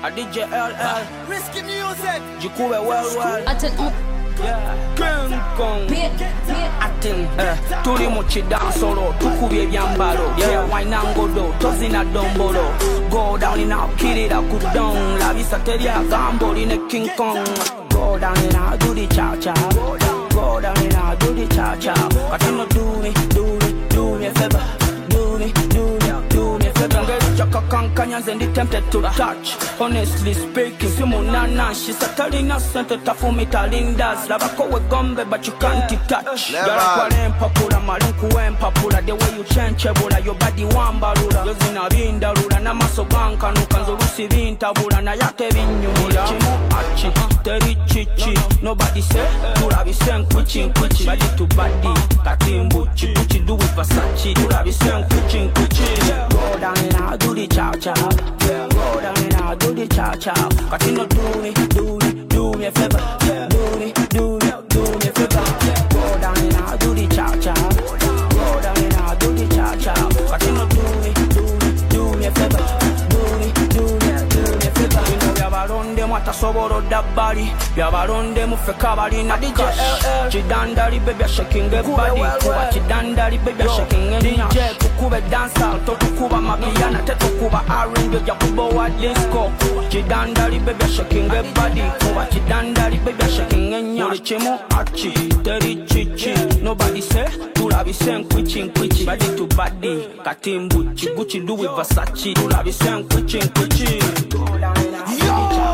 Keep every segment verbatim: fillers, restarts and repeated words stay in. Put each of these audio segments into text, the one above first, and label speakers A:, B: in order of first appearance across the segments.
A: A D J L L,
B: Risky music.
A: Jikube well well.
C: Attends,
A: Yeah, King Kong. Atin, eh, turi muchi dansolo, tukubye ebyambalo. Yeah, wine and go do, tozina dombolo. Go down in a kill it a good down. La vista teria gamble in a King Kong. Go down in a do the cha cha. Go down in a do the cha cha. But you no do me, do me, do me a favor. Do me, do me, do me a favor. Get Jaka Kankanyans and they tempted to touch. Honestly speaking, Simonana, she's a tell innocent, a tough me telling das. Lavako we gombe, but you can't touch. Yara Papula, Maluku and Papula, the way you change Ebola, your body one barula. Yozina Vinda Rula, Namaso Banka, Nukanzo Rusi Vintabula, Nayate Vinu, Chimo Achi, Teri Chichi. Nobody say, Durabi Sen Kuchin Kuchi, body to body, Katim Buchi, Buchi do with Versace, Durabi Sen Kuchin Kuchi. Go down and I'll do the chow chow. Go down and I'll do the chow chow. Cause you know do me, do me, do me a favor. Do me, do me, do me a favor. Go down and I'll do the chow chow. Go down and I'll do the chow chow. Cause you know do me, do me, do me a favor. Do me, do me, do me a favor. You know we have a run them what a soboro that body. We have a run them with a cavalry in the cash. Chidandari baby shaking the body. Kuba chidandari baby shaking any jet. Kube dance out, to kuba mapiana, teto kuba arrange ya kubo wa disco. Chidandari baby shaking the body. Kuba chidandari baby shaking any jet. Chimo achi, teri chichi. Nobody say, Turabi sen kwichin kwichi. Body to body, katim buchi, Gucci do with Versace. Turabi sen kwichin kwichi.
B: Yo!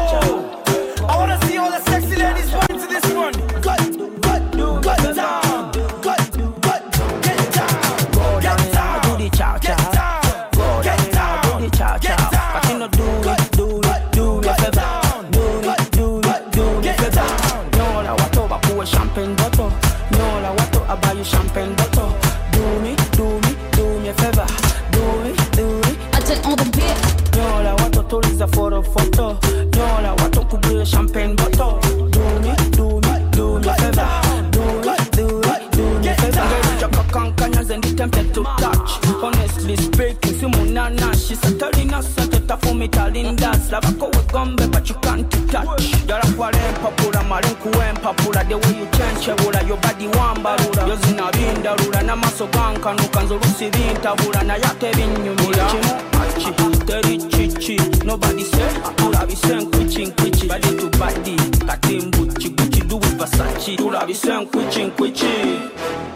B: I wanna see all the sexy ladies run to this one. Gut, gut, gut down. Gut, gut, get down. Get down.
A: Do the cha cha. Go down and do the cha cha. But you know do it, do it, do me a favor. Do it, do it, do me a favor. No la wato bakuwe champagne bottle. No la wato abayu champagne bottle. Do me, do me, do me a favor. Do it, do it.
C: attends, on the beat.
A: No la wato tuliza for a photo. No la wato kubuye champagne bottle. Do me, do me, do me a favor. Do it, do it, do me a favor. Jaka Kankanyans and they tempted to touch. Honestly speaking, Simonana, she's a tell innocent, a tough me telling das. Lavako we gombe, but you can't touch. Yara Kwale and Papula, Marinku and Papula, the way you change Ebola, your body one barula. Yozina Vinda Rula, Namaso Banka, Nukanzo Rusi Vintabula, Nayate Vinu, Chimo Achi, Teri Chichi. Nobody say, Turabi sen kwichin kwichi. Body to body, Katim Buchi, Gucci do with Versace. Turabi sen kwichin kwichi.